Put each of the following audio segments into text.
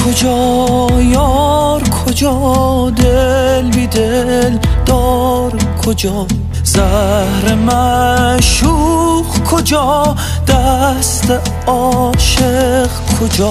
کجا یار کجا، دل بی دل دار کجا، زهر معشوق کجا، دست عاشق کجا.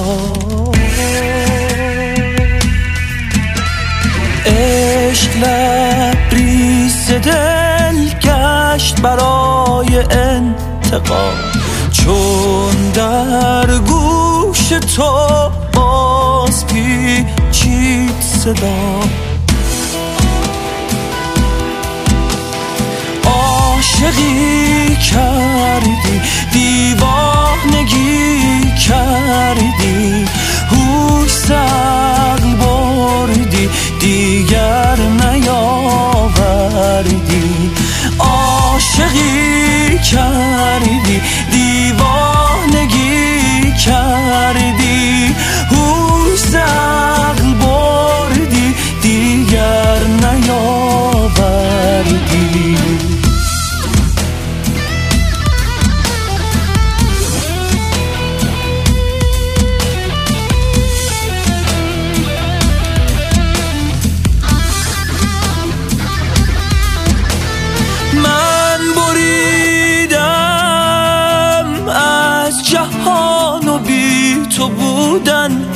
عشق لبریز دل گشت برای انتقام، چون در گوش تو باز پیچید صدا. عاشقی کردی دیوانگی کردی، هوش عقل بردی دیگر نیاوردی. عاشقی کردی دیوانگی کردی، هوش عقل بردی دیگر نیاوردی. جهان و بی تو بودن،